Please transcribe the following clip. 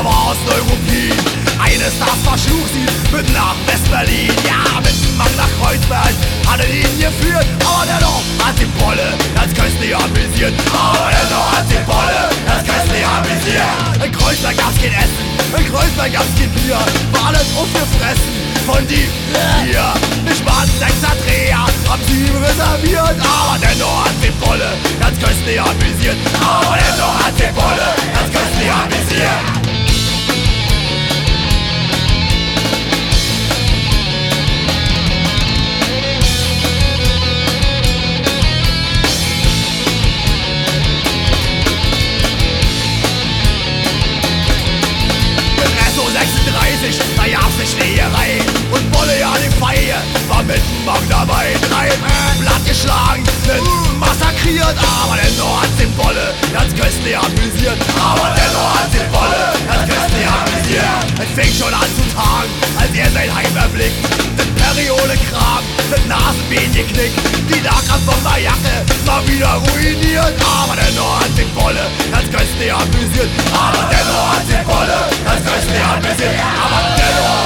er war aus Neuruppin. Eines Tages verschlug sie mit nach West-Berlin. Ja, mit dem Mann nach Kreuzberg hat er ihn geführt. Aber dennoch hat die Bolle ganz köstlich amüsiert. Aber dennoch hat die Bolle ganz köstlich amüsiert. In Kreuzberg gab's kein Essen, in Kreuzberg gab's kein Bier. War alles aufgefressen von die hier. Nicht mal ein Sechser-Dreher haben sie ihm reserviert. Aber dennoch hat die Bolle ganz köstlich amüsiert. Aber dennoch hat die Bolle ganz köstlich amüsiert. Da gab's ne Schlägerei und Bolle ja die Feier war mit dem Mann dabei. 3 Blatt geschlagen, massakriert, aber dennoch hat die Bolle ganz köstlich amüsiert. Aber dennoch hat die Bolle ganz köstlich amüsiert. Es fing schon an zu tagen, als er sein Heim erblickt. Das Periode-Kram, das Nasenbein geknickt, die Dachkraft von der Jacke mal wieder ruiniert. Aber dennoch hat die Bolle ganz köstlich amüsiert. Aber dennoch hat die Bolle ganz köstlich amüsiert. Aber dennoch